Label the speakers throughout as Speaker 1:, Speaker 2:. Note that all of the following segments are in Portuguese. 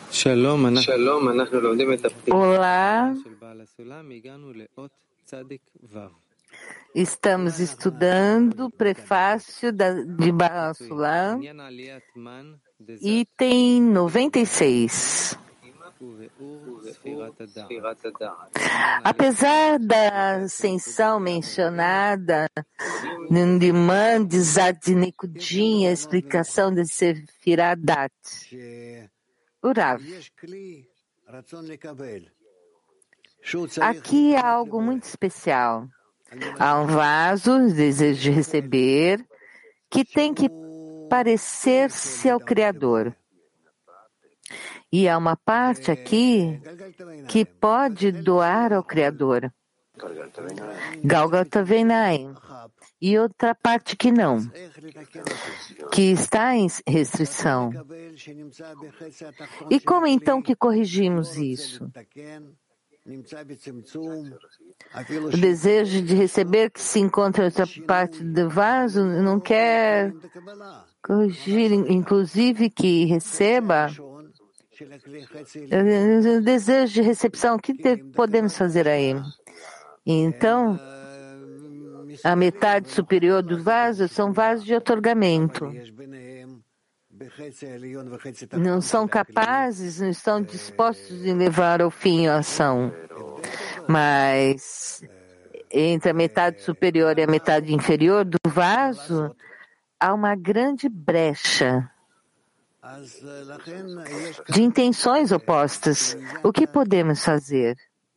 Speaker 1: Olá, estamos estudando o prefácio de Baal Sulam, item 96. Apesar da ascensão mencionada no Diman de Zadnekudim, a explicação de Sefiradat, Urav. Aqui há algo muito especial. Há um vaso, desejo de receber, que tem que parecer-se ao Criador. E há uma parte aqui que pode doar ao Criador. Galgata Veinaim. E outra parte que não, que está em restrição. E como então que corrigimos isso? O desejo de receber que se encontra outra parte do vaso não quer corrigir, inclusive que receba. O desejo de recepção, o que podemos fazer aí? Então, a metade superior do vaso são vasos de otorgamento. Não são capazes, não estão dispostos em levar ao fim a ação. Mas entre a metade superior e a metade inferior do vaso, há uma grande brecha de intenções opostas. O que podemos fazer?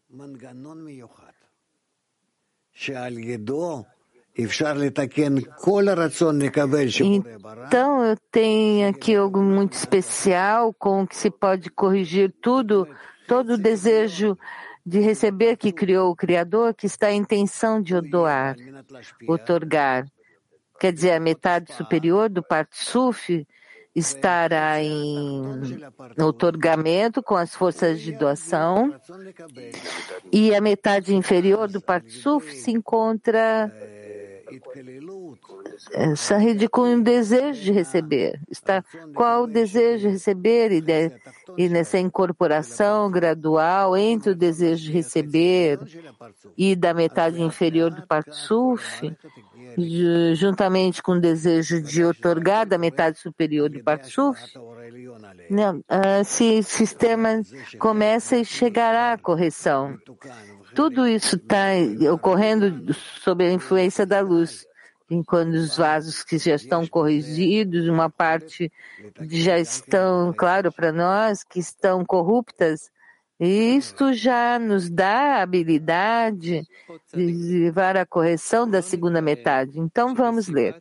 Speaker 1: Então eu tenho aqui algo muito especial com que se pode corrigir todo o desejo de receber que criou o Criador, que está em intenção de doar, otorgar. Quer dizer, a metade superior do Partsuf estará em otorgamento com as forças de doação e a metade inferior do Partsuf se encontra com o desejo de receber. Qual o desejo de receber e nessa incorporação gradual entre o desejo de receber e da metade inferior do Partsuf, juntamente com o desejo de otorgar da metade superior do Partsuf, esse sistema começa e chegará à correção. Tudo isso está ocorrendo sob a influência da luz. Enquanto os vasos que já estão corrigidos, uma parte já estão, claro para nós, que estão corruptas, e isto já nos dá a habilidade de levar à correção da segunda metade. Então vamos ler.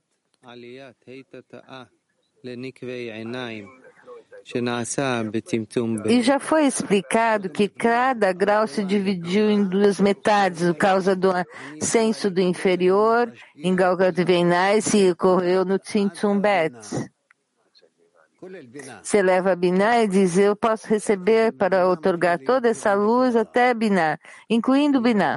Speaker 1: E já foi explicado que cada grau se dividiu em duas metades, por causa do ascenso do inferior, em Galgat Veinai, se ocorreu no Tzimtzum Bet. Você leva a Binah e diz, eu posso receber para otorgar toda essa luz até Binah, incluindo Binah,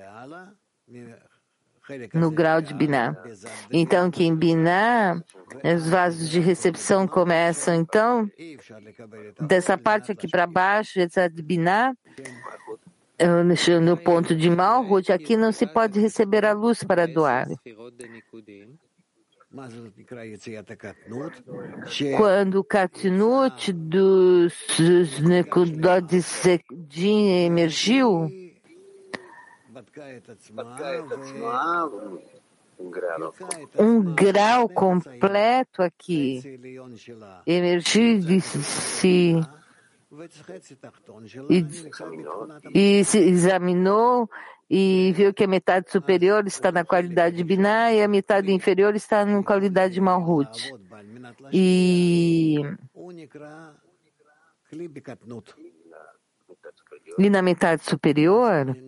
Speaker 1: no grau de Binah. Então, que em Binah, os vasos de recepção começam, então, dessa parte aqui para baixo, essa de Binah, no ponto de Malhut, aqui não se pode receber a luz para doar. Quando o Katnut dos Nekudot de Sedim emergiu, um grau completo aqui emergiu de si e se examinou e viu que a metade superior está na qualidade de Binah e a metade inferior está na qualidade de Malhut. E na metade superior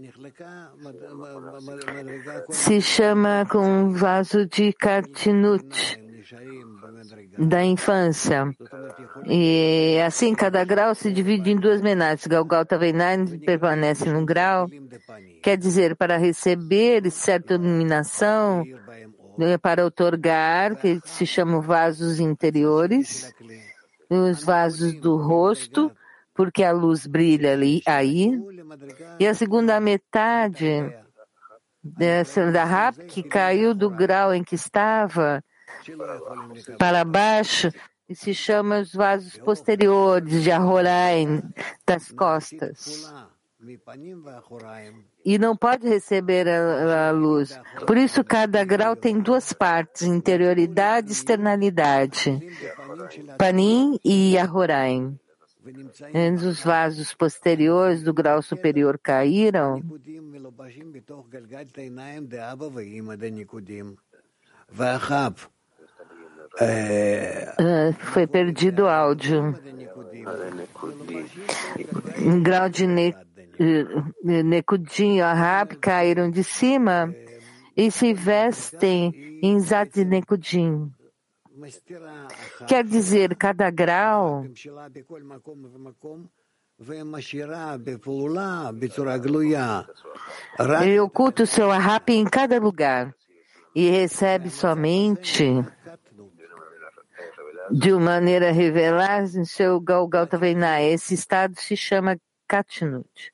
Speaker 1: se chama com um vaso de Katnut, da infância. E assim, cada grau se divide em duas menades. Galgalta Veinai permanece num grau, quer dizer, para receber certa iluminação, para otorgar, que se chamam vasos interiores, os vasos do rosto, porque a luz brilha ali, aí. E a segunda metade da Rap, que caiu do grau em que estava para baixo, e se chama os vasos posteriores de Ahoraim, das costas. E não pode receber a luz. Por isso, cada grau tem duas partes, interioridade e externalidade. Panim e Ahoraim. Os vasos posteriores do grau superior caíram. Foi perdido o áudio. Em grau de Nekudim e Ahab caíram de cima e se vestem em Zat Nekudim. Quer dizer, cada grau ele oculta o seu Ahab em cada lugar e recebe somente de uma maneira revelada em seu Galgalta Veinai. Esse estado se chama Katnut.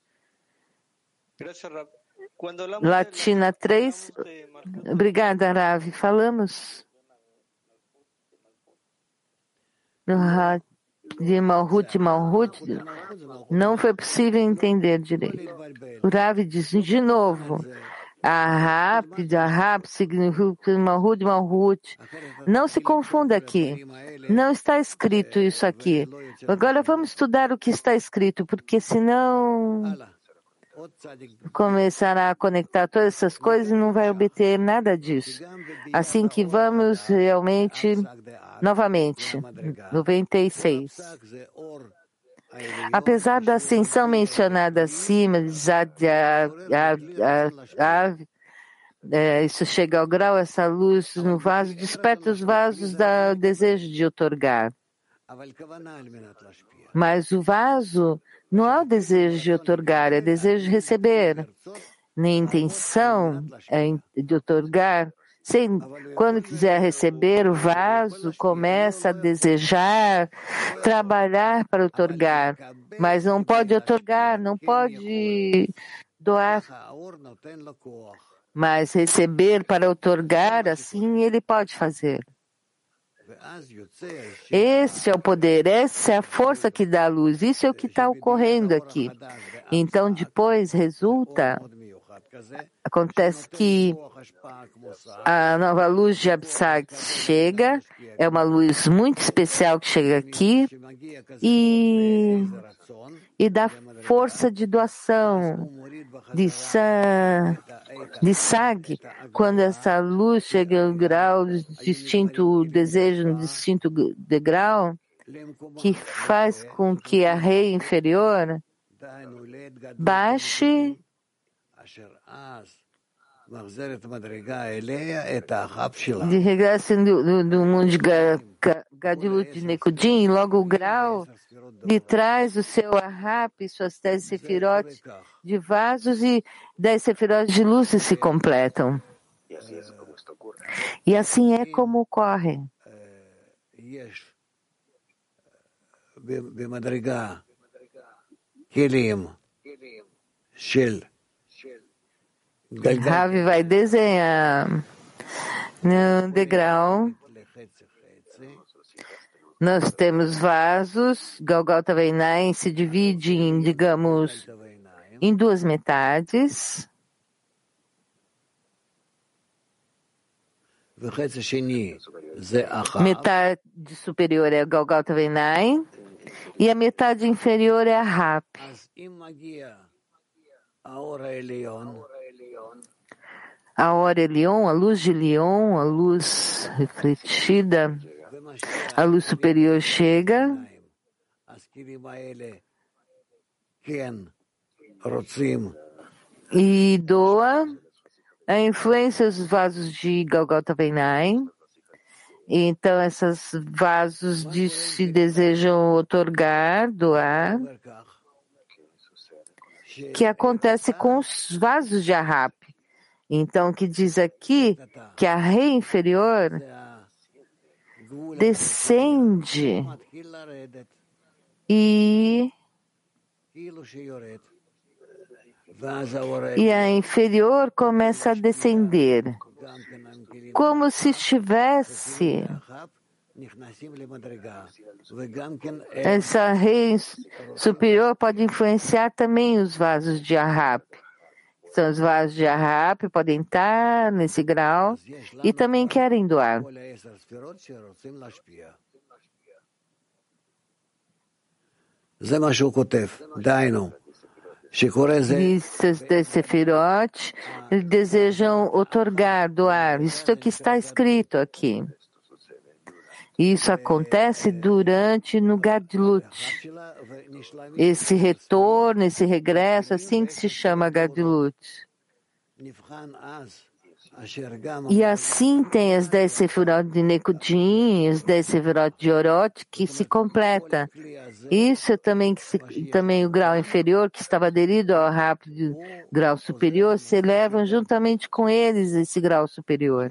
Speaker 1: Latina 3. Obrigada, Ravi. Falamos de Malhut, não foi possível entender direito. O Ravi diz de novo, Ahab significa Malhut. Não se confunda aqui. Não está escrito isso aqui. Agora vamos estudar o que está escrito, porque senão começará a conectar todas essas coisas e não vai obter nada disso. Assim que vamos realmente, novamente, 96. Apesar da ascensão mencionada acima, isso chega ao grau, essa luz no vaso desperta os vasos do desejo de otorgar. Mas o vaso não é o desejo de otorgar, é o desejo de receber. Nem intenção de otorgar. Quando quiser receber, o vaso começa a desejar, trabalhar para otorgar. Mas não pode otorgar, não pode doar. Mas receber para otorgar, assim ele pode fazer. Esse é o poder, essa é a força que dá a luz, isso é o que está ocorrendo aqui. Então depois acontece que a nova luz de Absag chega, é uma luz muito especial que chega aqui e dá força de doação, de Sag, quando essa luz chega ao grau de distinto desejo, no distinto degrau, que faz com que a rei inferior baixe de regresso do mundo de Gadilut de Nekudim, logo o grau lhe traz o seu Ahab, suas 10 sefirot de vasos e 10 sefirot de luzes se completam. E assim é como ocorre. Ravi vai desenhar no degrau. Nós temos vasos, Galgalta Veinai se divide em, digamos, em duas metades. Metade superior é Galgalta Veinai e a metade inferior é a Rap. A Or Elion, a luz de Leon, a luz refletida, a luz superior chega e doa a influência dos vasos de Galgalta Veinai. Então, esses vasos se desejam otorgar, doar, que acontece com os vasos de Ahab. Então, que diz aqui que a rei inferior descende e E a inferior começa a descender, como se estivesse essa rei superior pode influenciar também os vasos de Ahab. Então, os vasos de Ahab podem estar nesse grau e também querem doar. Listas de Sefirot, eles desejam otorgar, doar. Isso é o que está escrito aqui. Isso acontece durante no Gadlut. Esse retorno, esse regresso, assim que se chama Gadlut. E assim tem as 10 Sefirot de Nekudim, as 10 Sefirot de Orot, que se completa. Isso é também o grau inferior, que estava aderido ao rápido grau superior, se elevam juntamente com eles esse grau superior.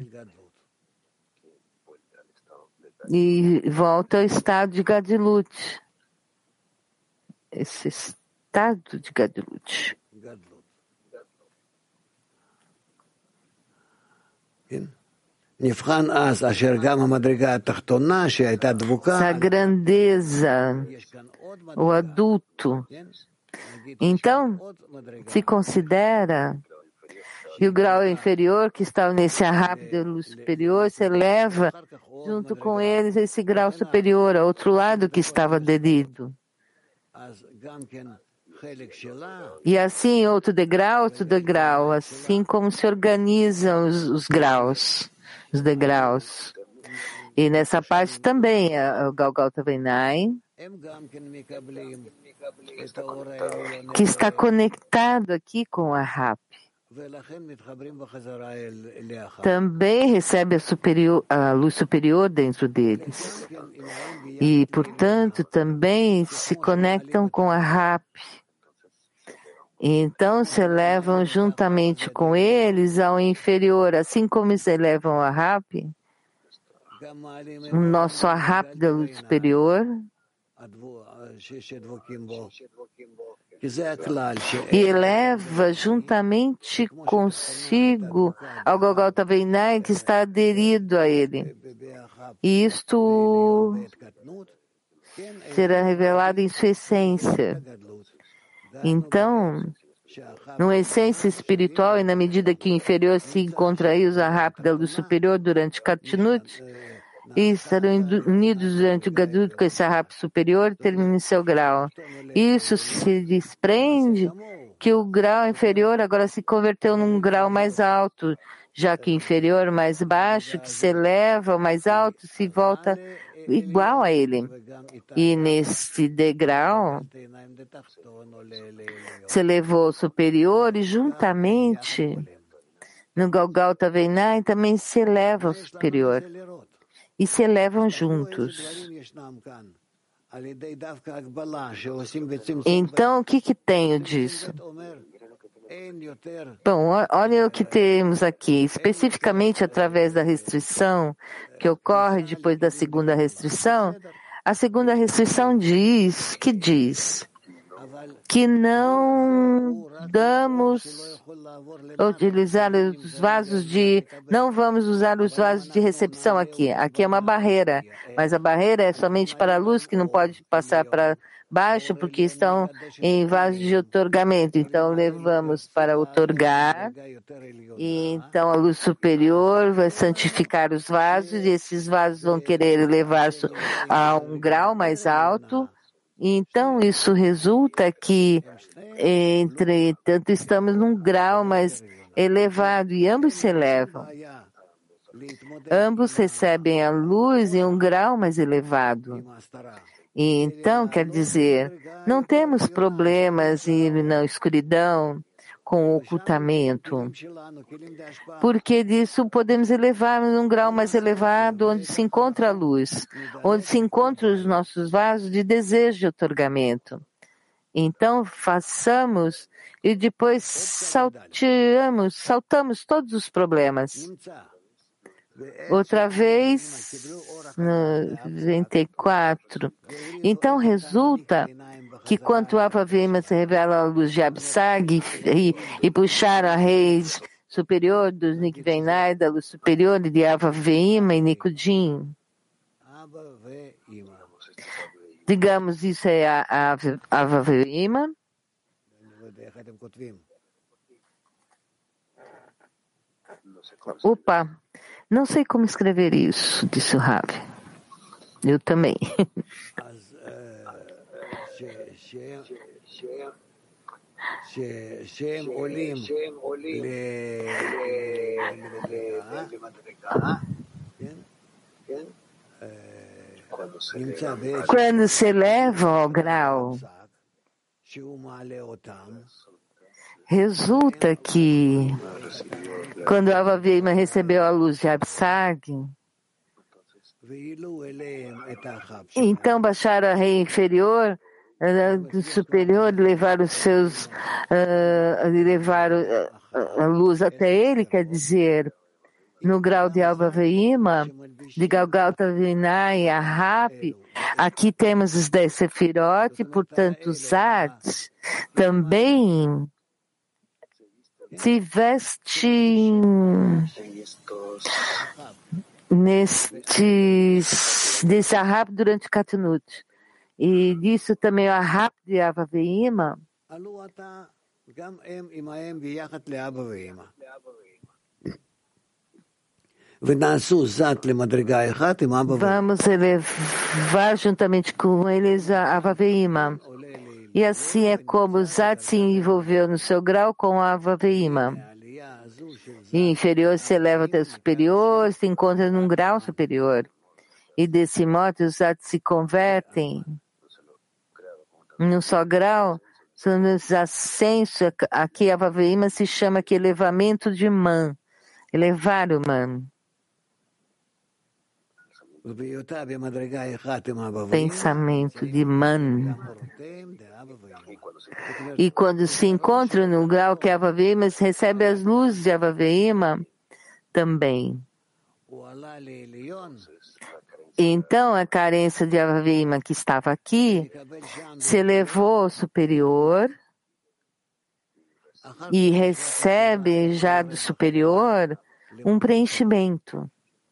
Speaker 1: E volta ao estado de Gadlut. Esse estado de Gadlut. Essa grandeza, o adulto. Então, se considera que o grau inferior, que está nesse rápido superior, se eleva junto com eles esse grau superior, ao outro lado que estava aderido. E assim, outro degrau, assim como se organizam os graus, os degraus. E nessa parte também, o Galgalta Venai, que está conectado aqui com a Rap. Também recebe a luz superior dentro deles. E, portanto, também se conectam com a Rap. Então se elevam juntamente com eles ao inferior, assim como se elevam a Rap, o nosso Rap da luz superior, e eleva juntamente consigo ao Golgotha Veinai que está aderido a ele. E isto será revelado em sua essência. Então, numa essência espiritual, e na medida que o inferior se encontra aí, os Ahab da luz superior durante Katnut, e estarão unidos durante o Gadlut com esse Ahab superior e termina em seu grau. Isso se desprende que o grau inferior agora se converteu num grau mais alto, já que o inferior mais baixo, que se eleva ao mais alto, se volta igual a ele. E nesse degrau se elevou o superior e juntamente no Golgotha Veinai também se eleva o superior. E se elevam juntos. Então, o que tenho disso? Bom, olha o que temos aqui, especificamente através da restrição que ocorre depois da segunda restrição. A segunda restrição diz que não não vamos usar os vasos de recepção aqui. Aqui é uma barreira, mas a barreira é somente para a luz, que não pode passar para baixo, porque estão em vasos de otorgamento. Então, levamos para otorgar, e então a luz superior vai santificar os vasos, e esses vasos vão querer elevar-se a um grau mais alto. Então, isso resulta que, entretanto, estamos num grau mais elevado e ambos se elevam. Ambos recebem a luz em um grau mais elevado. E então, quer dizer, não temos problemas na escuridão com o ocultamento, porque disso podemos elevar num grau mais elevado, onde se encontra a luz, onde se encontram os nossos vasos de desejo de otorgamento. Então, façamos e depois saltamos todos os problemas. Outra vez, no 24. Então, resulta que quando Ava Veima se revela a luz de Absag e puxar a raiz superior dos Nikvenai, da luz superior de Ava Veima e Nikudim. Digamos, isso é a Ava Veima. Opa, não sei como escrever isso, disse o Rav. Eu também. Quando se eleva ao grau, resulta que quando Ava Veima recebeu a luz de Absag, então baixaram a rei inferior, superior, levaram a luz até ele, quer dizer, no grau de Ava Veima, de Galgalta Vinay a Rap, aqui temos os 10 Sefirot, portanto os Zat também se vestem desse Ahab durante Katnut. E disso também o Ahab de Ava Veima vamos elevar juntamente com eles a Ava Veima. E assim é como o Zat se envolveu no seu grau com a Ava Veima. E inferior se eleva até o superior, se encontra num grau superior. E desse modo os Zat se convertem num só grau. São os ascensos. Aqui a Ava Veima se chama que elevamento de Man. Elevar o Man. Pensamento de Man. E quando se encontra no grau que Ava Veima, recebe as luzes de Ava Veima também. Então a carência de Ava Veima que estava aqui se elevou ao superior e recebe já do superior um preenchimento.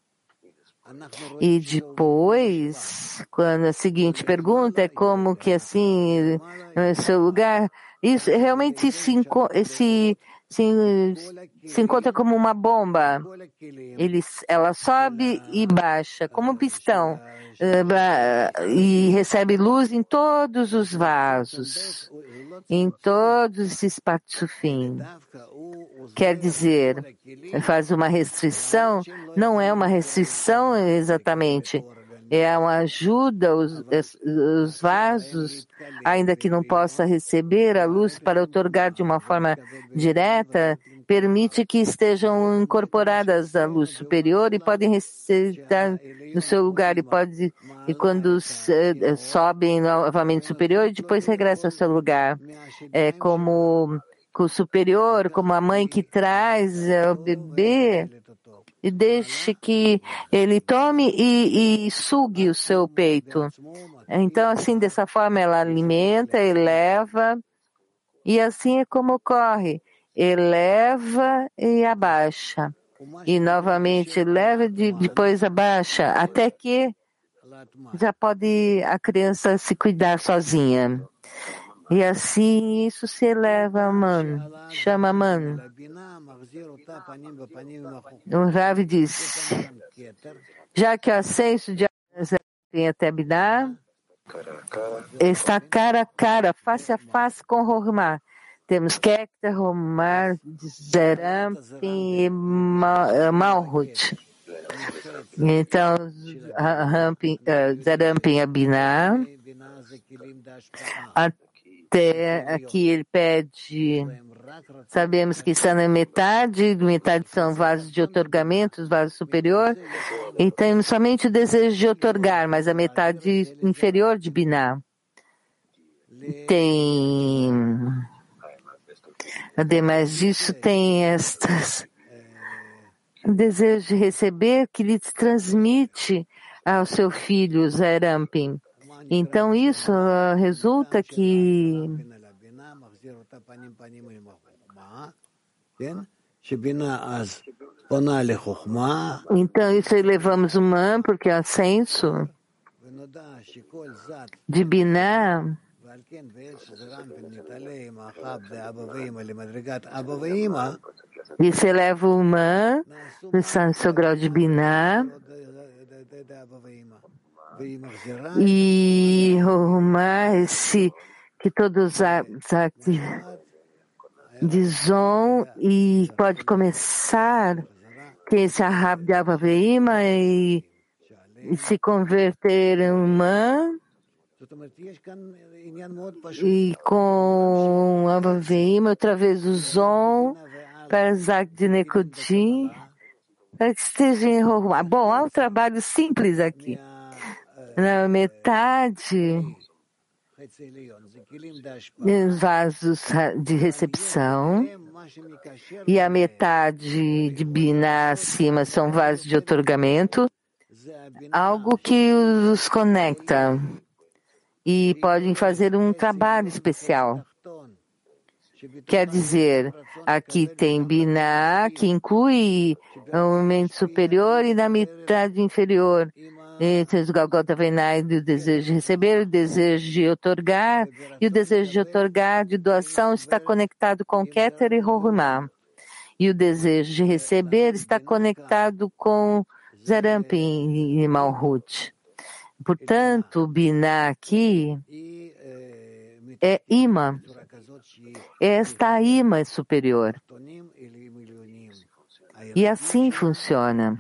Speaker 1: E depois, quando a seguinte pergunta é como que assim, no seu lugar, isso realmente se encontra como uma bomba. Ela sobe e baixa, como um pistão, e recebe luz em todos os vasos, em todos esses patsufim. Quer dizer, faz uma restrição, não é uma restrição exatamente, é uma ajuda os vasos, ainda que não possa receber a luz para otorgar de uma forma direta, permite que estejam incorporadas à luz superior e podem receber no seu lugar e quando sobem novamente superior e depois regressam ao seu lugar. É como o superior, como a mãe que traz o bebê e deixe que ele tome e sugue o seu peito. Então, assim, dessa forma ela alimenta, eleva, e assim é como ocorre. Eleva e abaixa. E novamente eleva e depois abaixa, até que já pode a criança se cuidar sozinha. E assim isso se eleva, man, chama man. O Rav diz, já que o ascenso de Zerampim até Biná está cara a cara, face a face com Hormá. Temos Kekter, Romar, Zerampim e Malhut. Então, Zerampim e Biná. Até aqui ele pede, sabemos que está na metade são vasos de otorgamento, vaso superior, e temos somente o desejo de otorgar, mas a metade inferior de Biná. Tem, ademais disso, tem o desejo de receber que lhe transmite ao seu filho, Zerampim. Então isso resulta que então isso elevamos o man, porque é ascenso de Binah, e se eleva o man no seu grau de Binah, e esse que todos de Zon e pode começar que esse Ahab de Avaveima e se converter em man, e com Avaveima outra vez o Zon para Zak de Nekodim, para que esteja em Rohumá. Bom, há um trabalho simples aqui. Na metade vasos de recepção e a metade de Binah acima são vasos de otorgamento, algo que os conecta e podem fazer um trabalho especial. Quer dizer, aqui tem Binah, que inclui o momento superior, e na metade inferior entre os Golgota Venai do desejo de receber, o desejo de otorgar, e o desejo de otorgar de doação está conectado com Keter e Rohumá. E o desejo de receber está conectado com Zerampin e Malhut. Portanto, Binah aqui é imã. Esta imã é superior. E assim funciona.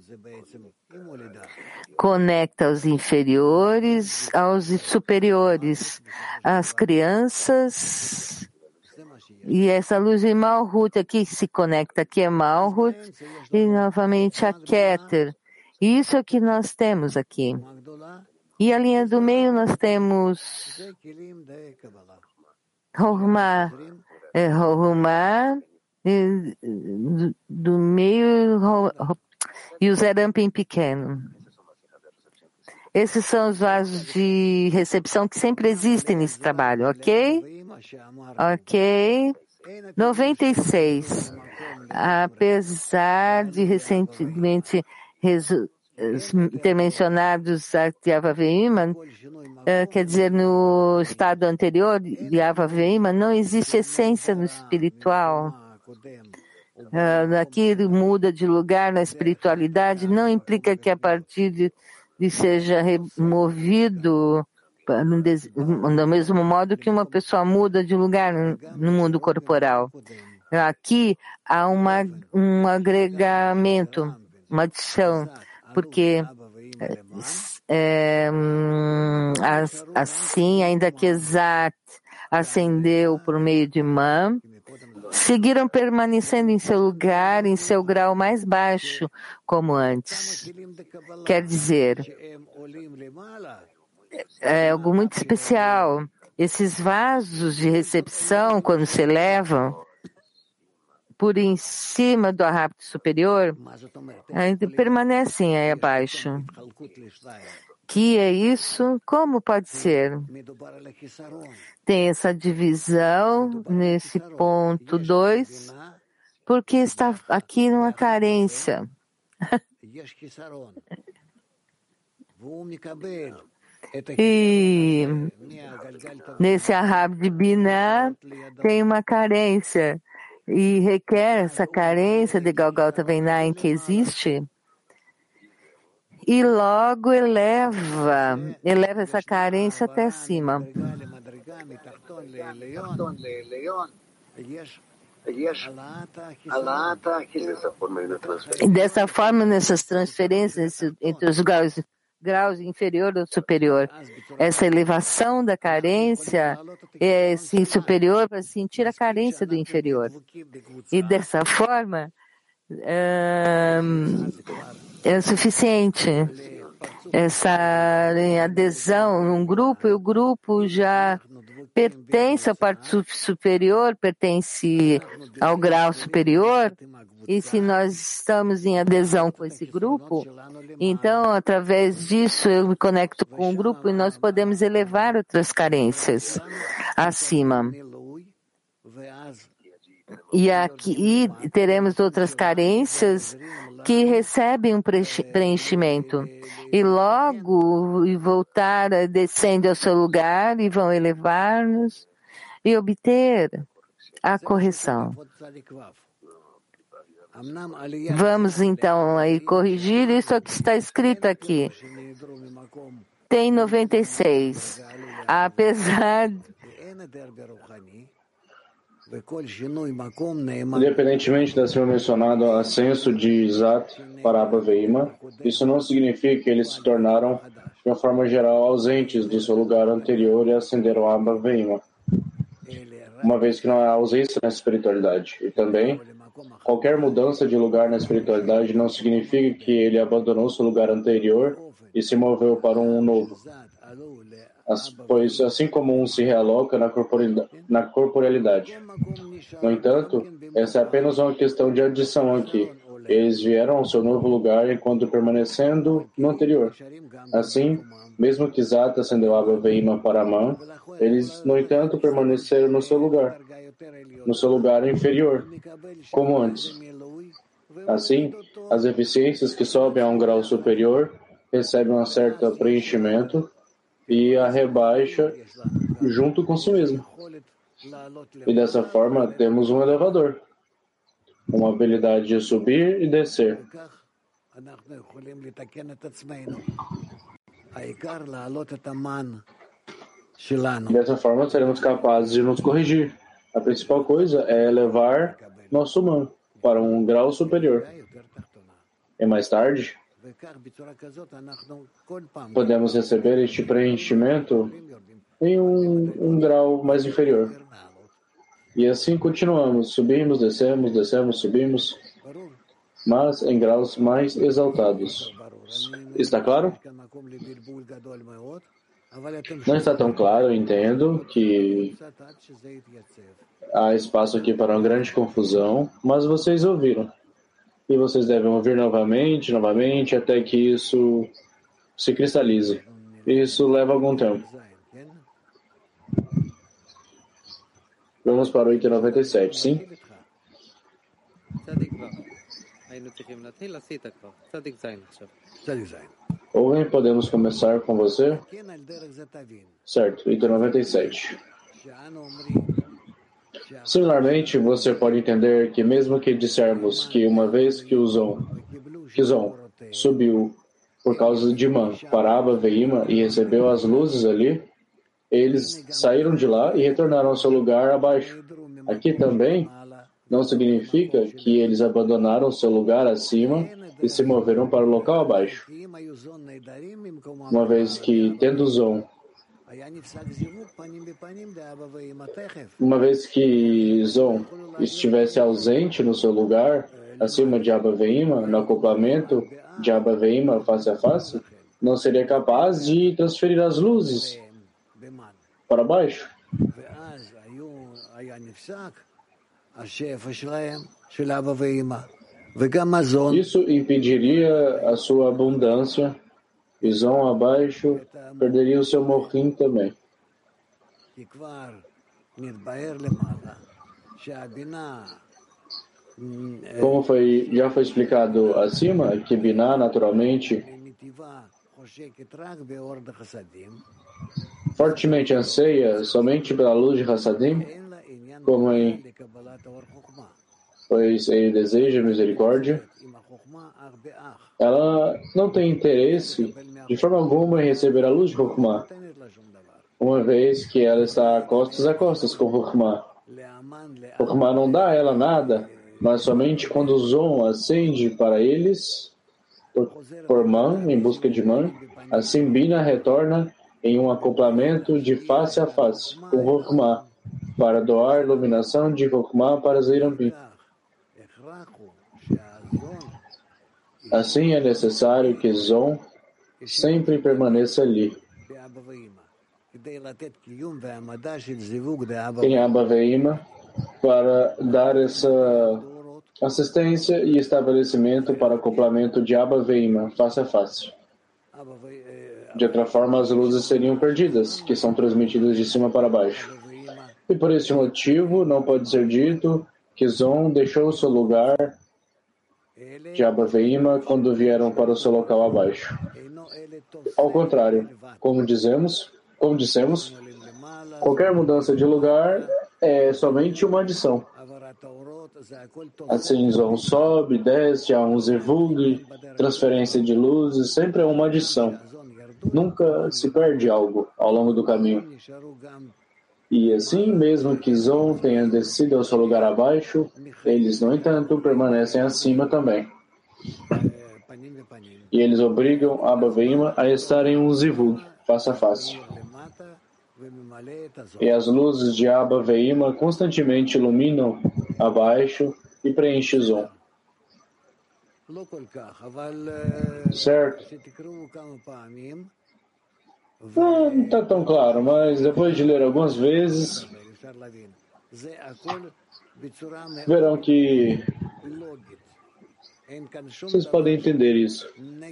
Speaker 1: Conecta os inferiores aos superiores, as crianças, e essa luz de Malhut aqui se conecta, aqui é Malhut, e novamente a Keter. Isso é o que nós temos aqui. E a linha do meio nós temos Rohumá, do meio e o Zerampin pequeno. Esses são os vasos de recepção que sempre existem nesse trabalho, ok? Ok. 96. Apesar de recentemente ter mencionado os de Avaveima, quer dizer, no estado anterior de Avaveima, não existe essência no espiritual. Aqui muda de lugar na espiritualidade, não implica que a partir de seja removido do mesmo modo que uma pessoa muda de lugar no mundo corporal. Aqui há um agregamento, uma adição, porque assim, ainda que Exat ascendeu por meio de Man, seguiram permanecendo em seu lugar, em seu grau mais baixo, como antes. Quer dizer, é algo muito especial. Esses vasos de recepção, quando se elevam por em cima do arrapto superior, ainda permanecem aí abaixo. Que é isso? Como pode ser? Tem essa divisão nesse ponto 2, porque está aqui numa carência. E nesse Ahab de Binah tem uma carência e requer essa carência de Golgota Venai que existe, e logo eleva essa carência até cima. E dessa forma, nessas transferências entre os graus inferior ou superior, essa elevação da carência é esse superior para sentir a carência do inferior. E dessa forma é suficiente essa adesão num grupo, e o grupo já pertence à parte superior, pertence ao grau superior, E se nós estamos em adesão com esse grupo, então, através disso, eu me conecto com o grupo e nós podemos elevar outras carências acima. E aqui teremos outras carências que recebem um preenchimento. E logo voltar, descendo ao seu lugar e vão elevar-nos e obter a correção. Vamos então aí corrigir isso que está escrito aqui. Tem 96. Apesar
Speaker 2: Independentemente de ser mencionado o ascenso de Zat para Abba Veima, isso não significa que eles se tornaram, de uma forma geral, ausentes do seu lugar anterior e ascenderam a Abba Veima, uma vez que não há ausência na espiritualidade. E também, qualquer mudança de lugar na espiritualidade não significa que ele abandonou seu lugar anterior e se moveu para um novo. Pois assim como um se realoca na corporealidade. No entanto, essa é apenas uma questão de adição aqui. Eles vieram ao seu novo lugar enquanto permanecendo no anterior. Assim, mesmo que Zat ascendeu Abba Veima para Man, eles, no entanto, permaneceram no seu lugar inferior, como antes. Assim, as eficiências que sobem a um grau superior recebem um certo preenchimento e a rebaixa junto com si mesmo. E dessa forma temos um elevador, uma habilidade de subir e descer. Dessa forma seremos capazes de nos corrigir. A principal coisa é elevar nosso man para um grau superior. E mais tarde, podemos receber este preenchimento em um grau mais inferior. E assim continuamos, subimos, descemos, descemos, subimos, mas em graus mais exaltados. Está claro? Não está tão claro, eu entendo que há espaço aqui para uma grande confusão, mas vocês ouviram. E vocês devem ouvir novamente, até que isso se cristalize. Isso leva algum tempo. Vamos para o item 97, sim? Owen, podemos começar com você? Certo, item 97. Similarmente, você pode entender que mesmo que dissermos que uma vez que Zon subiu por causa de Man para Abba Veima e recebeu as luzes ali, eles saíram de lá e retornaram ao seu lugar abaixo. Aqui também não significa que eles abandonaram seu lugar acima e se moveram para o local abaixo. Uma vez que, tendo Zon estivesse ausente no seu lugar, acima de Abba Veima, no acoplamento de Abba Veima face a face, não seria capaz de transferir as luzes para baixo. Isso impediria a sua abundância. E Zon abaixo perderia o seu morrim também. Como já foi explicado acima, que Binah naturalmente fortemente anseia somente pela luz de Hassadim, pois ele deseja misericórdia. Ela não tem interesse de forma alguma em receber a luz de Chokhmah, uma vez que ela está costas a costas com Chokhmah. Chokhmah não dá a ela nada, mas somente quando o Zon acende para eles por Man, em busca de Man, assim Bina retorna em um acoplamento de face a face com Chokhmah, para doar iluminação de Chokhmah para Zeirambim. Assim é necessário que Zon sempre permaneça ali, em Abba Veima, para dar essa Assistência e estabelecimento para acoplamento de Abba Veima, face a face. De outra forma, as luzes seriam perdidas, que são transmitidas de cima para baixo. E por esse motivo, não pode ser dito que Zon deixou seu lugar de Abba Veima quando vieram para o seu local abaixo. Ao contrário, como dissemos, qualquer mudança de lugar é somente uma adição. Assim, Zon sobe, desce, há um zevug, transferência de luzes, sempre é uma adição. Nunca se perde algo ao longo do caminho. E assim, mesmo que Zon tenha descido ao seu lugar abaixo, eles, no entanto, permanecem acima também. E eles obrigam Abba Veima a estar em um zivug, face a face. E as luzes de Abba Veima constantemente iluminam abaixo e preenchem Zon. Certo? Não está tão claro, mas depois de ler algumas vezes, verão que vocês podem entender isso.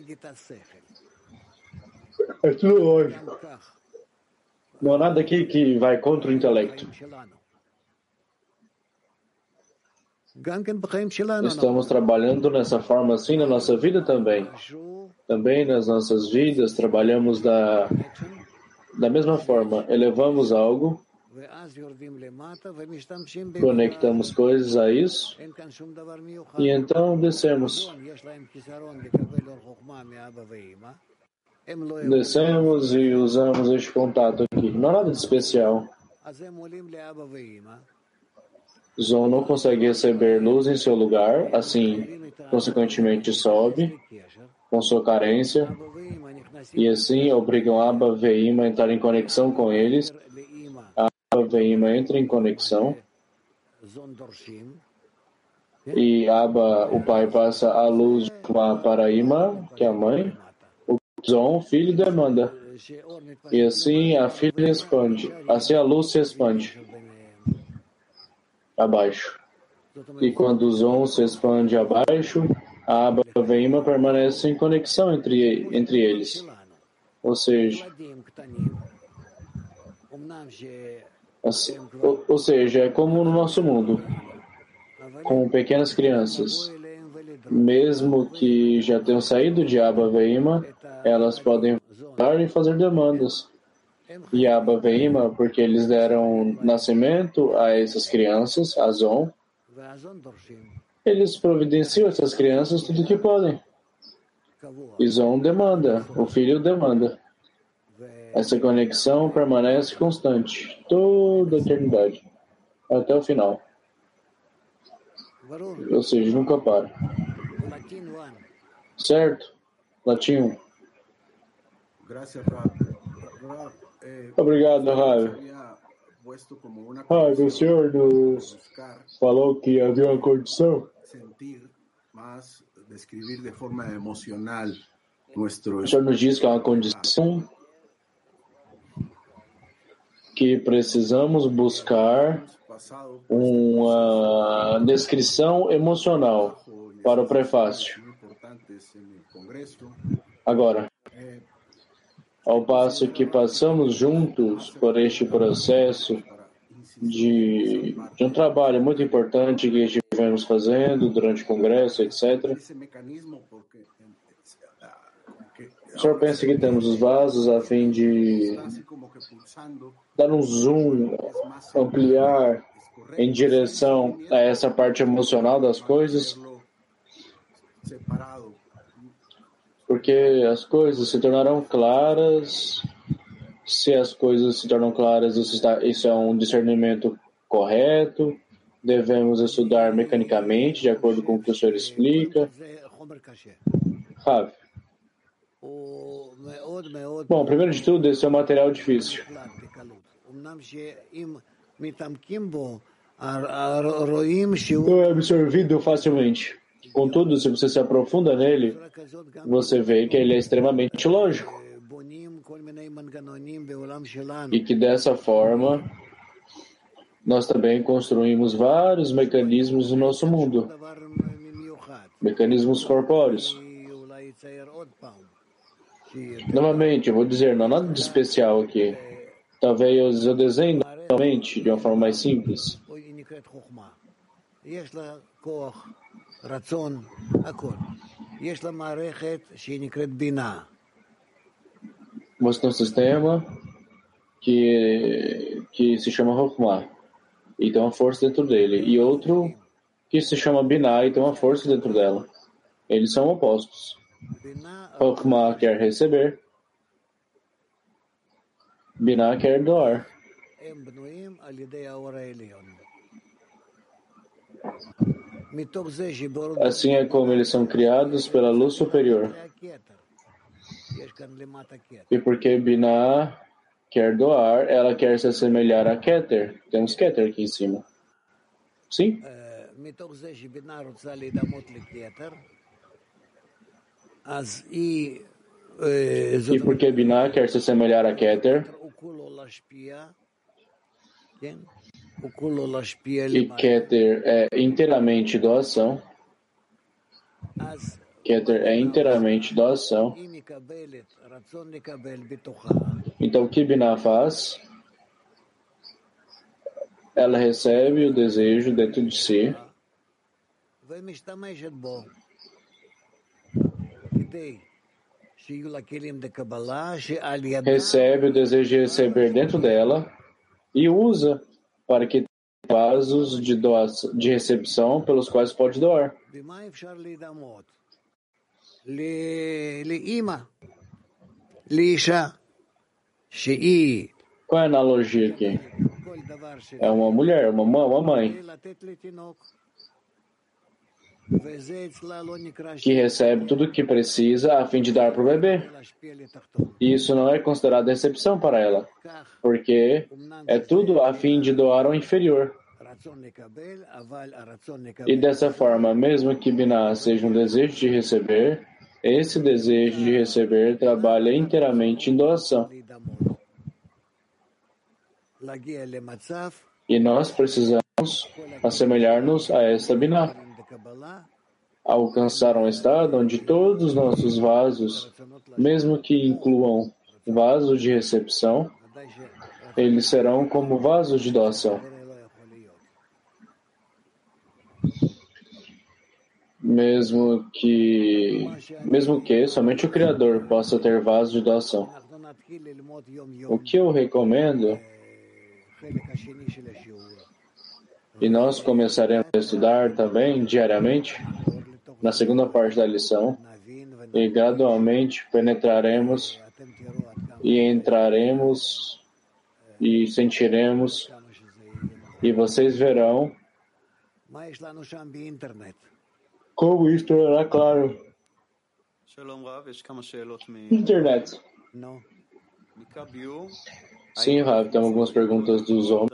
Speaker 2: É tudo lógico. Não há nada aqui que vai contra o intelecto. Estamos trabalhando nessa forma assim na nossa vida também. Também nas nossas vidas trabalhamos da mesma forma. Elevamos algo, conectamos coisas a isso e então descemos. Descemos e usamos este contato aqui. Não há nada de especial. Zon não consegue receber luz em seu lugar, assim, consequentemente sobe com sua carência e assim obrigam Abba Veima a entrar em conexão com eles. Abba Veima entra em conexão e Abba, o pai, passa a luz para Ima, que é a mãe. O Zon, o filho, demanda. E assim a filha expande. Assim a luz se expande abaixo. E quando o Zon se expande abaixo, a Abba Veima permanece em conexão entre eles. Ou seja, é como no nosso mundo, com pequenas crianças. Mesmo que já tenham saído de Abba Veima, elas podem voltar e fazer demandas. E Abba Veima, porque eles deram nascimento a essas crianças, a Zon, eles providenciam essas crianças tudo o que podem. E Zon demanda, o filho demanda. Essa conexão permanece constante, toda a eternidade, até o final. Ou seja, nunca para. Certo? Latim 1. Obrigado, Rav. O senhor nos falou que havia uma condição. O senhor nos diz que é uma condição que precisamos buscar uma descrição emocional para o prefácio. Agora, ao passo que passamos juntos por este processo de um trabalho muito importante que estivemos fazendo durante o congresso, etc., o senhor pensa que temos os vasos a fim de dar um zoom, ampliar em direção a essa parte emocional das coisas? Porque as coisas se tornarão claras. Se as coisas se tornam claras, isso é um discernimento correto. Devemos estudar mecanicamente, de acordo com o que o senhor explica. Rav. Bom, primeiro de tudo, esse é um material difícil. Não é absorvido facilmente. Contudo, se você se aprofunda nele, você vê que ele é extremamente lógico. E que dessa forma Nós também construímos vários mecanismos no nosso mundo, mecanismos corpóreos. Novamente, eu vou dizer, não há nada de especial aqui. Talvez eu desenhe novamente de uma forma mais simples. Você tem um sistema que se chama Chokhmah, e tem uma força dentro dele, e outro que se chama Binah, e tem uma força dentro dela. Eles são opostos. Chokhmah quer receber, Binah quer doar. Assim é como eles são criados pela luz superior. E porque Binah quer doar, ela quer se assemelhar a Keter. Temos Keter aqui em cima. Sim? E porque Binah quer se assemelhar a Keter, e Keter é inteiramente doação, Keter é inteiramente doação. Então o que Binah faz? Ela recebe o desejo dentro de si recebe o desejo de receber dentro dela e usa para que tenha vasos de doação, de recepção pelos quais pode doar. Qual é a analogia aqui? É uma mulher, uma mãe, que recebe tudo o que precisa a fim de dar para o bebê. E isso não é considerado recepção para ela, porque é tudo a fim de doar ao inferior. E dessa forma, mesmo que Binah seja um desejo de receber, esse desejo de receber trabalha inteiramente em doação. E nós precisamos assemelhar-nos a esta Binah, alcançar um estado onde todos os nossos vasos, mesmo que incluam vasos de recepção, eles serão como vasos de doação. Mesmo que somente o Criador possa ter vasos de doação. O que eu recomendo, e nós começaremos a estudar também diariamente, na segunda parte da lição, e gradualmente penetraremos e entraremos e sentiremos, e vocês verão como isso tornará claro. Internet. Sim, Rav, tem algumas perguntas dos homens.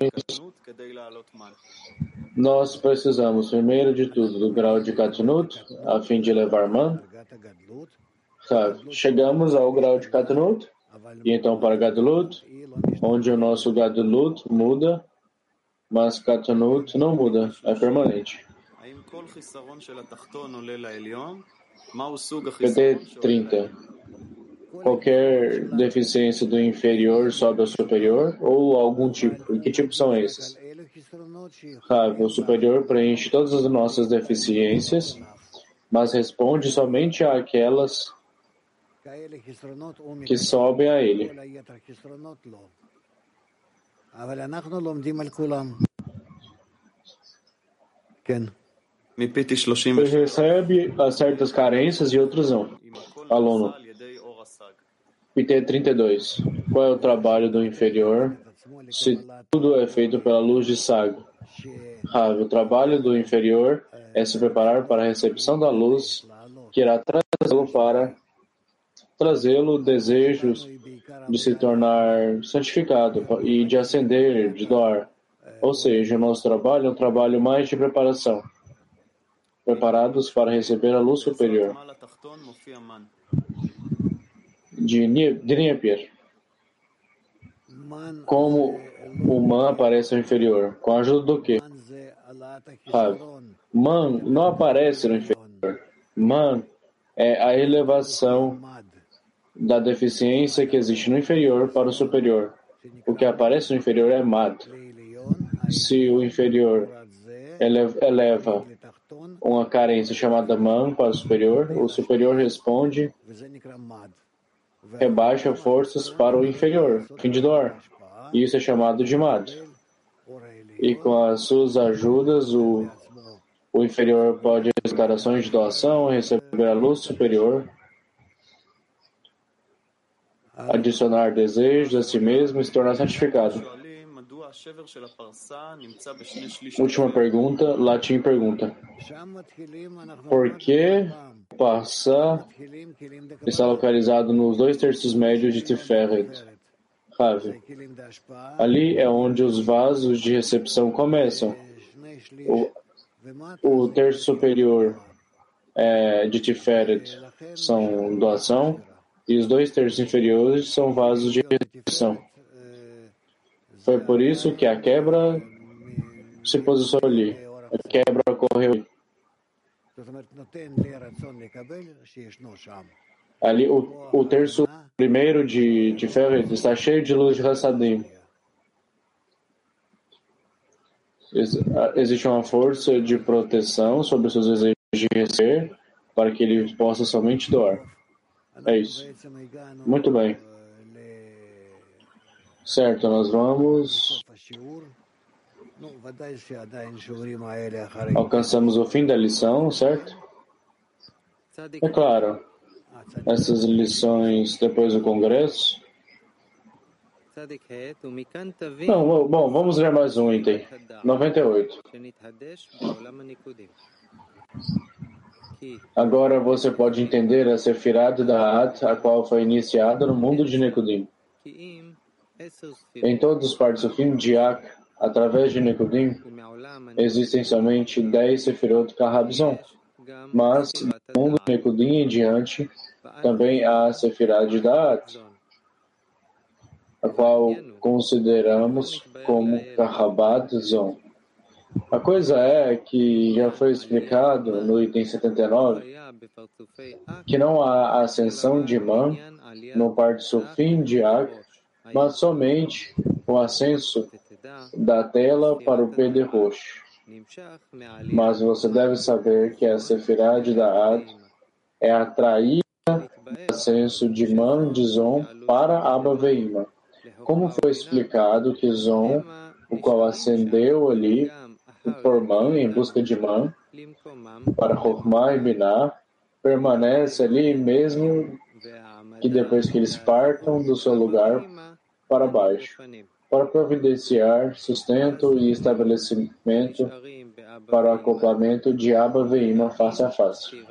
Speaker 2: Nós precisamos, primeiro de tudo, do grau de Katnut, a fim de levar man. Chegamos ao grau de Katnut, e então para Gadlut, onde o nosso Gadlut muda, mas Katnut não muda, é permanente. PT 30. Qualquer deficiência do inferior sobe ao superior ou algum tipo? E que tipos são esses? O superior preenche todas as nossas deficiências, mas responde somente àquelas que sobem a ele. Ele recebe certas carências e outros não. Aluno. PT 32. Qual é o trabalho do inferior se tudo é feito pela luz de Sag? O trabalho do inferior é se preparar para a recepção da luz que irá trazê-lo desejos de se tornar santificado e de ascender, de doar. Ou seja, o nosso trabalho é um trabalho mais de preparação. Preparados para receber a luz superior. De Dnieper. como o Man aparece no inferior? Com a ajuda do quê? Man não aparece no inferior. Man é a elevação da deficiência que existe no inferior para o superior. O que aparece no inferior é Mad. Se o inferior eleva uma carência chamada Man para o superior responde, rebaixa forças para o inferior, a fim de doar. E isso é chamado de Mad. E com as suas ajudas, o inferior pode executar ações de doação, receber a luz superior, adicionar desejos a si mesmo e se tornar santificado. Última pergunta, Latim pergunta. Por que o Parsa está localizado nos 2/3 médios de Tiferet? Rav. Ali é onde os vasos de recepção começam. O terço superior de Tiferet são doação e os 2/3 inferiores são vasos de recepção. Foi por isso que a quebra se posicionou ali. A quebra ocorreu ali. Ali, o terço primeiro de Tiferet está cheio de luz de Hassadim. Existe uma força de proteção sobre os seus desejos de receber para que ele possa somente doar. É isso. Muito bem. Certo, nós vamos... Alcançamos o fim da lição, certo? É claro. Essas lições depois do congresso. Não, bom, vamos ler mais um item. 98. Agora você pode entender a Sefirah de Da'at, a qual foi iniciada no mundo de Nekudim. Em todos os Partsufim de Ak, através de Nekudim, existem somente 10 Sefirot Kahabzon. Mas, no mundo de Nekudim em diante, também há a Sefirah de Da'at, a qual consideramos como Kahabad Zon. A coisa é que já foi explicado no item 79 que não há ascensão de Man no Partsufim de Ak, mas somente o ascenso da tela para o Pede Rosh. Mas você deve saber que a Sefirah de Da'at é atraída do ascenso de Man de Zon para Abba Veima. Como foi explicado que Zon, o qual ascendeu ali por Man, em busca de Man, para Chokhmah e Binah, permanece ali mesmo que depois que eles partam do seu lugar para baixo, para providenciar sustento e estabelecimento para o acoplamento de Abba Veima face a face.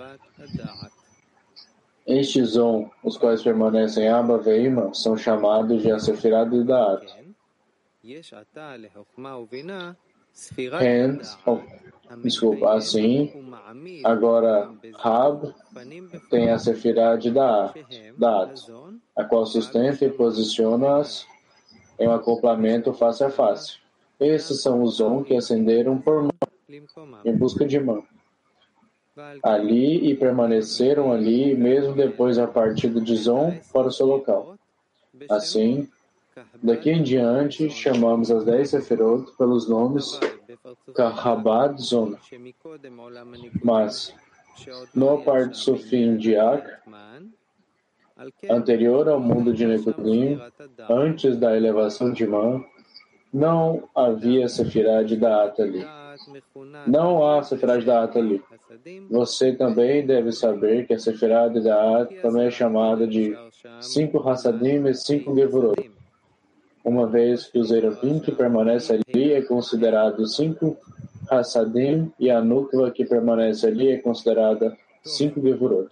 Speaker 2: Estes Zon, os quais permanecem em Abba Veima, são chamados de Sefirah de Da'at. Assim, agora Rab tem a Sefirah de Da'at, a qual sustenta e posiciona-as em um acoplamento face a face. Esses são os Zon que ascenderam por Man, em busca de Man. Ali e permaneceram ali, mesmo depois da partida de Zon para o seu local. Assim, daqui em diante, chamamos as 10 Sefirot pelos nomes Kahabad Zon. Mas, no Partsufim de Ak, anterior ao mundo de Nekudim, antes da elevação de Man, não havia Sefirah de Da'at ali. Não há Sefirah de Da'at ali. Você também deve saber que a Sefirah de Da'at também é chamada de 5 Hassadim e 5 Gevurot. Uma vez que o Zerubim que permanece ali é considerado 5 Hassadim e a Nukva que permanece ali é considerada 5 Gevurot.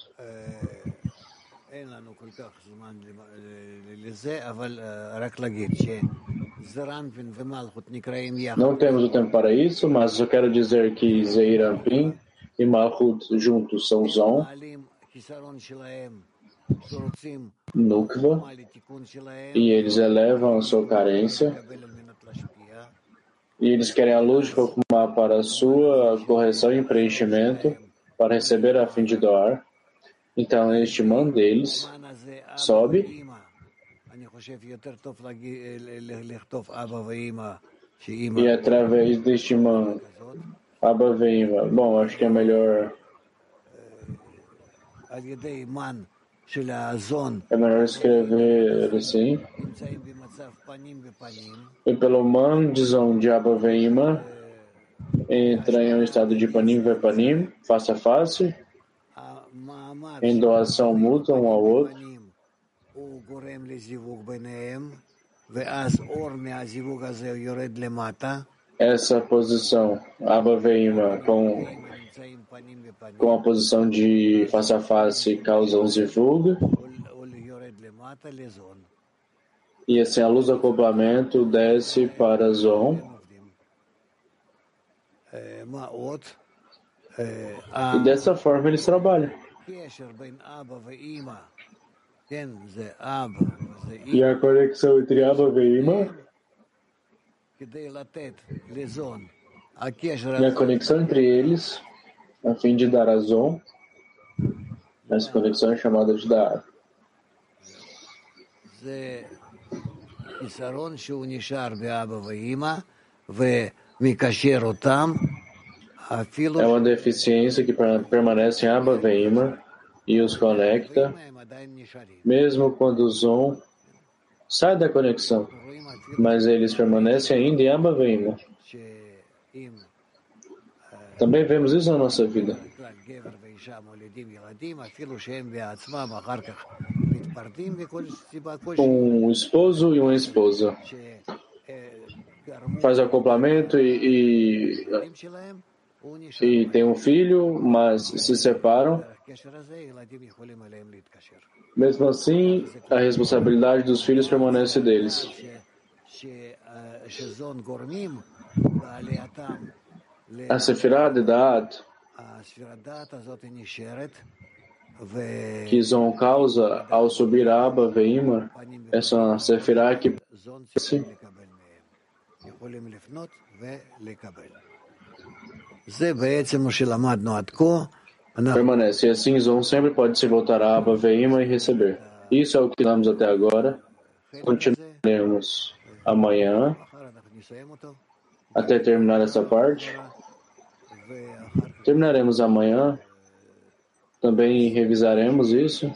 Speaker 2: Não temos o tempo para isso, mas eu quero dizer que Zeir Anpin e Malchut juntos são Zon, Nukva, e eles elevam a sua carência, e eles querem a luz de Chokmah para a sua correção e preenchimento, para receber a fim de doar. Então, este man deles sobe, e através deste man, Abba Veima, bom, acho que é melhor escrever assim. E pelo man de Zon de Abba Veima, entra em um estado de Panim Vepanim, face a face, em doação mútua um ao outro. Essa posição, Abba Veima, com a posição de face a face, causa um zivug. E assim a luz do acoplamento desce para Zon. E dessa forma eles trabalham. E a conexão entre Abba Veima e a conexão entre eles, a fim de dar a Zon, essa conexão é chamada de dar. É uma deficiência que permanece em Abba Veima e os conecta, mesmo quando o Zon sai da conexão, mas eles permanecem ainda em Abba Veima. Também vemos isso na nossa vida. Um esposo e uma esposa faz acoplamento e tem um filho, mas se separam. Mesmo assim, a responsabilidade dos filhos permanece deles. A Sefirah de Da'at, que Zon causa ao subir a Abba Veima, essa Sefirah que permanece. E assim Zon sempre pode se voltar a Abba Veima e receber. Isso é o que damos até agora. Continuaremos amanhã até terminar essa parte. Terminaremos amanhã. Também revisaremos isso.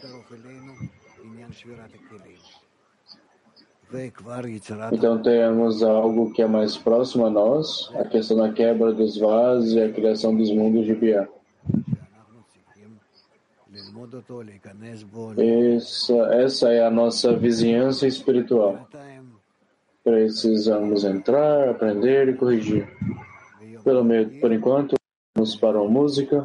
Speaker 2: Então temos algo que é mais próximo a nós, a questão da quebra dos vasos e a criação dos mundos de Biá. Essa é a nossa vizinhança espiritual. Precisamos entrar, aprender e corrigir. Por enquanto, vamos para a música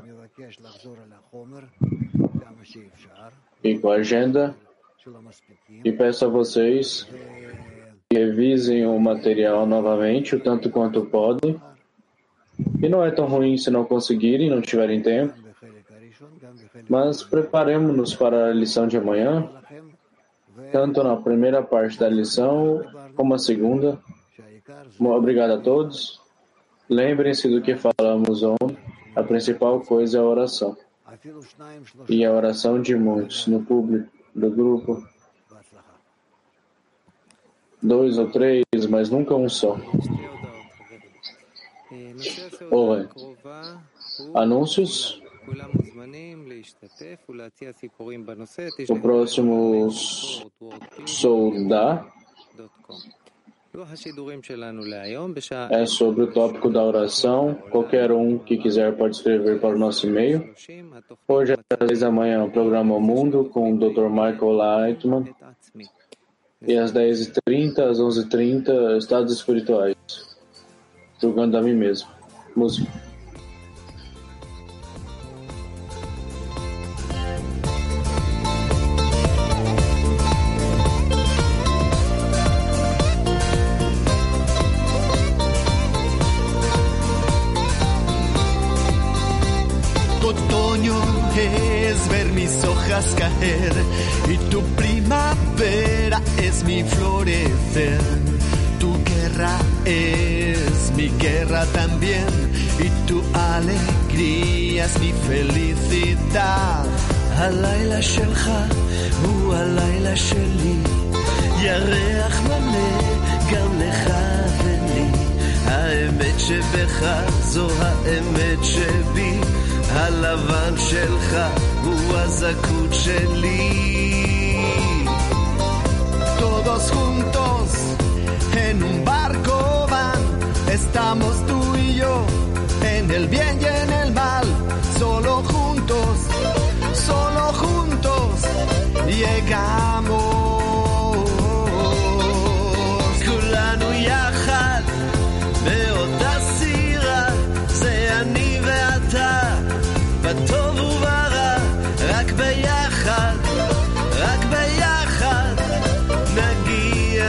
Speaker 2: e com a agenda. E peço a vocês que revisem o material novamente, o tanto quanto podem. E não é tão ruim se não conseguirem, não tiverem tempo. Mas preparemos-nos para a lição de amanhã, tanto na primeira parte da lição como a segunda. Obrigado a todos. Lembrem-se do que falamos ontem. A principal coisa é a oração. E a oração de muitos no público, do grupo. 2 ou 3, mas nunca um só. Oi. Anúncios. O próximo Soldá é sobre o tópico da oração. Qualquer um que quiser pode escrever para o nosso e-mail. Hoje às 10 da manhã o programa O Mundo com o Dr. Michael Lightman. E às 10h30, às 11h30, Estados Espirituais. Julgando a mim mesmo. Música.
Speaker 3: Otoño es es ver mis hojas caer y tu primavera es mi florecer. Tu guerra es mi guerra también y tu alegría es mi felicidad. הלילה שלך הוא הלילה שלי, ירח מלא גם לך ולי. האמת שבך זו האמת שבי, הלבן שלך הוא הזכות שלי. Todos juntos en un barco van, estamos tú y yo, en el bien y en el mal, solo juntos llegamos. כולנו יחד באותה סירה, זה אני ואתה, בטוב וברע, רק ביחד נגיע.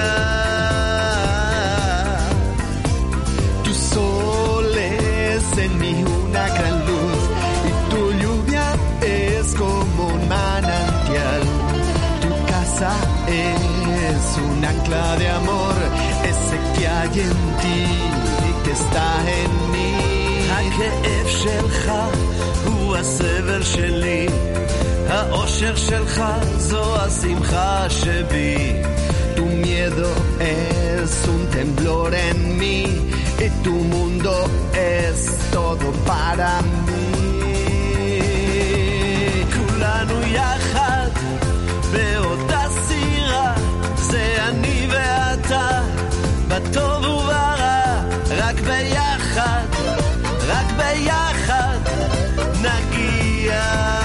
Speaker 3: Tu sol es en mí una gran luz y tu lluvia es como un manantial. Tu casa es un ancla de amor, ese que hay en ti y que está en mí. הכאב שלך הוא הסבל שלי, האושר שלך זו השמחה שבי. Tu miedo es un temblor en mí y tu mundo es todo para mí. כולנו יחד באותה סירה, זה אני ואתה, בטוב וברע, רק ביחד נגיע.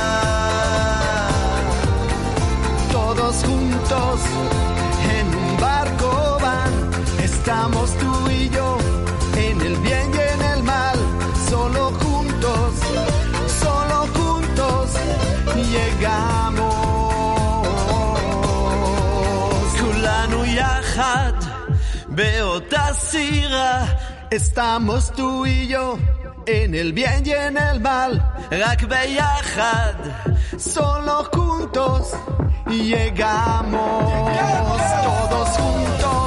Speaker 3: Todos juntos en un barco van, estamos tú y yo, en el bien y en el mal, solo juntos llegamos. כולנו יחד באותה סירה, estamos tú y yo, en el bien y en el mal, רק ביחד, solo juntos llegamos. Todos juntos